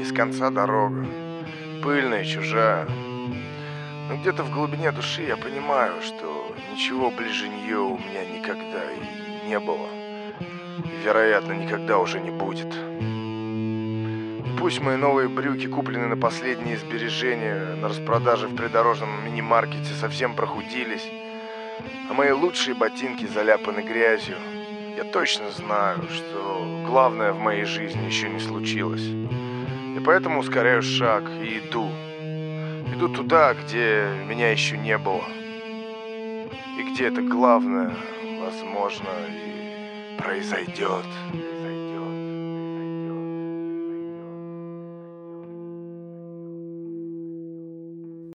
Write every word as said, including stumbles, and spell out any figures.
без конца дорога. Пыльная, чужая. Но где-то в глубине души я понимаю, что ничего ближе нее у меня никогда и не было. И, вероятно, никогда уже не будет. И пусть мои новые брюки, купленные на последние сбережения на распродаже в придорожном мини-маркете, совсем прохудились, а мои лучшие ботинки заляпаны грязью, я точно знаю, что главное в моей жизни еще не случилось. И поэтому ускоряю шаг и иду. Иду туда, где меня еще не было. И где это главное, возможно, и произойдет.